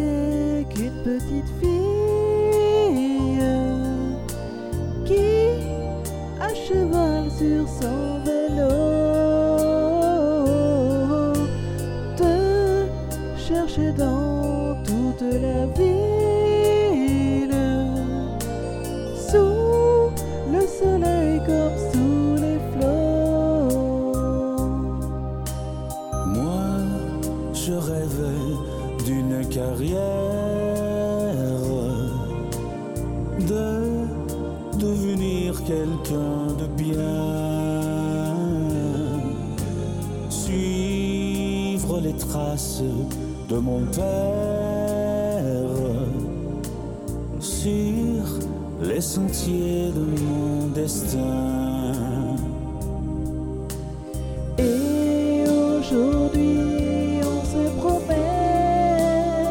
qu'une petite fille qui, à cheval sur son vélo, te cherchait dans toute la ville, sous le soleil comme sous les flots. Moi, je rêvais d'une carrière, de devenir quelqu'un de bien, suivre les traces de mon père sur les sentiers de mon destin. Et aujourd'hui on se promet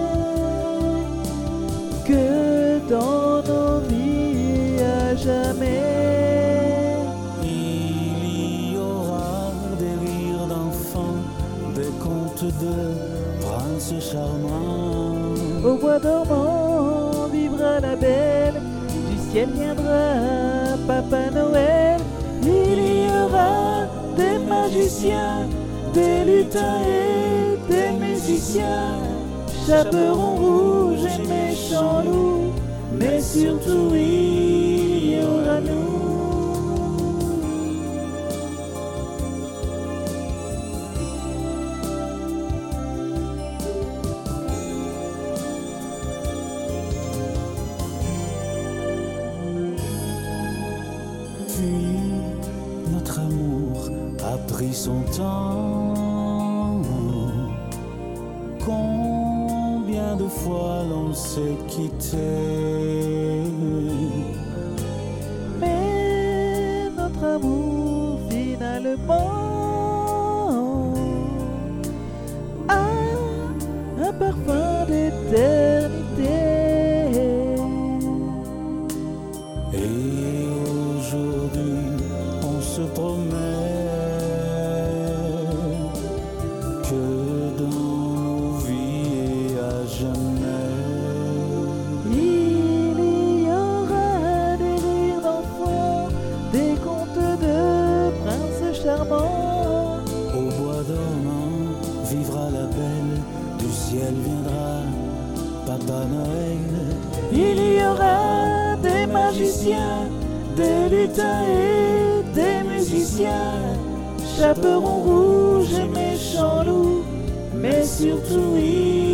que dans nos vies à jamais Il y aura des rires d'enfants, des contes de princes charmants. au bois dormant vivra la belle, du ciel viendra Papa Noël. Il y aura des magiciens, des lutins et des musiciens, chaperons rouges et méchants loups, mais surtout il y aura nous. Puis notre amour a pris son temps. Combien de fois l'on s'est quitté, Mais notre amour finalement a un parfum d'éternité. et aujourd'hui on se promet que dans nos vies et à jamais Il y aura des rires d'enfants, des contes de princes charmants. au bois dormant vivra la belle, du ciel viendra Papa Noël. Il y aura des magiciens, des lutins et des musiciens, chaperons rouges et méchants loups, mais surtout il